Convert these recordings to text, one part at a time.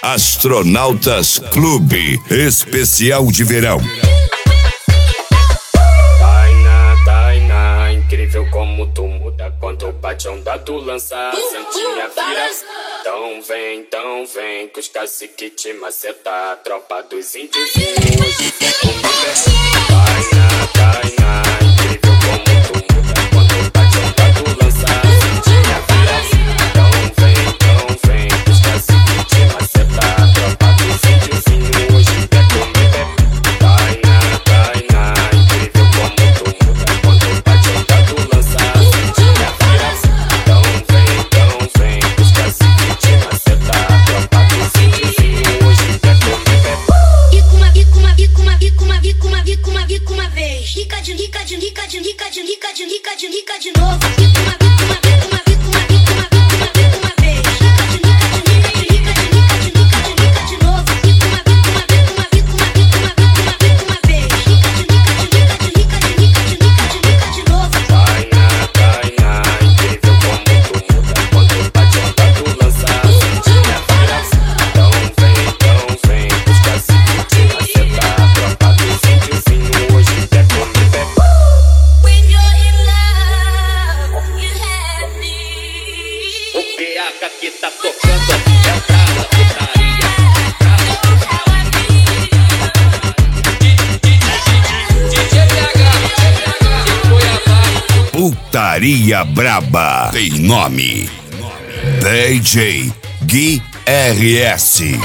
Astronautas Clube Especial de Verão. Tainá, incrível como tu muda quando bate a onda tu lança, santinha vira. Então vem, que os cacique te maceta, tropa dos índios e hoje quer comer. Tainá, incrível como tu muda quando bate a onda tu lança, santinha vira. Então vem, que os cacique te maceta, tropa dos índios e hoje quer comer. Tainá, incrível como tu muda quando bate a onda tu lança, santinha vira. Então vem, que os cacique te maceta, tropa dos índios e hoje quer comer. Fica uma vez, rica de novo. Fica uma vez, rica de novo. Tainá, incrível como tu muda quando bate a onda tu lança, santinha vira. Então vem, que os cacique te maceta, tropa dos índios e hoje quer comer. When you're in love, you have me. O PH que tá tocando é a brava putaria. DJ PH, Putaria Braba tem nome: DJ Gui RS.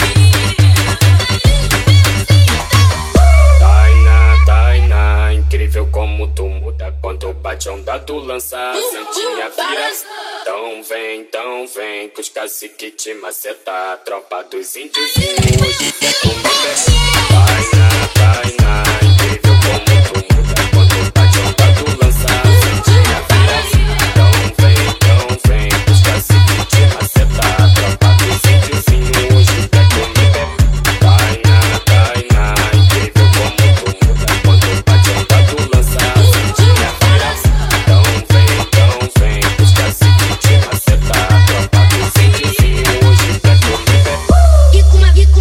Tainá, incrível como tu muda quando bate a onda tu lança, santinha vira. Então vem, que os cacique te maceta, tropa dos índios e hoje quer comer. Tainá, incrível como tu muda quando bate a onda tu lança, santinha vira. Então vem, que os cacique te maceta, tropa dos índios e hoje quer comer. Tainá, incrível como tu muda quando bate a onda tu lança, santinha vira. Então vem, que os cacique te maceta, tropa dos índios e hoje quer comer. Fica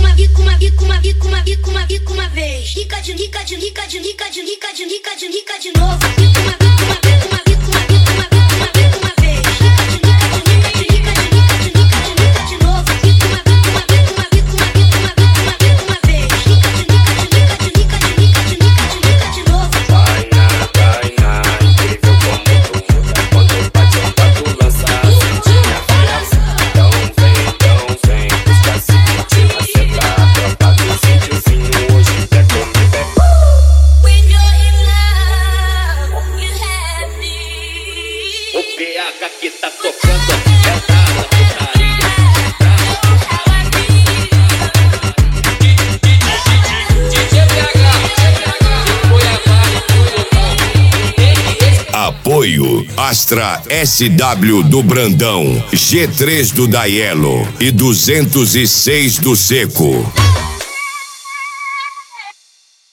uma vez, rica de novo. Fica uma vez, rica de novo. Tainá, incrível como tu muda quando bate a onda tu lança, santinha vira. Então vem, que os cacique te maceta, tropa dos índios e hoje quer comer. When you're in love, you have me. O PH que tá tocando é a brava putaria. DJ PH, Apoio Astra SW do Brandão, G3 do Daielo e 206 do Seco.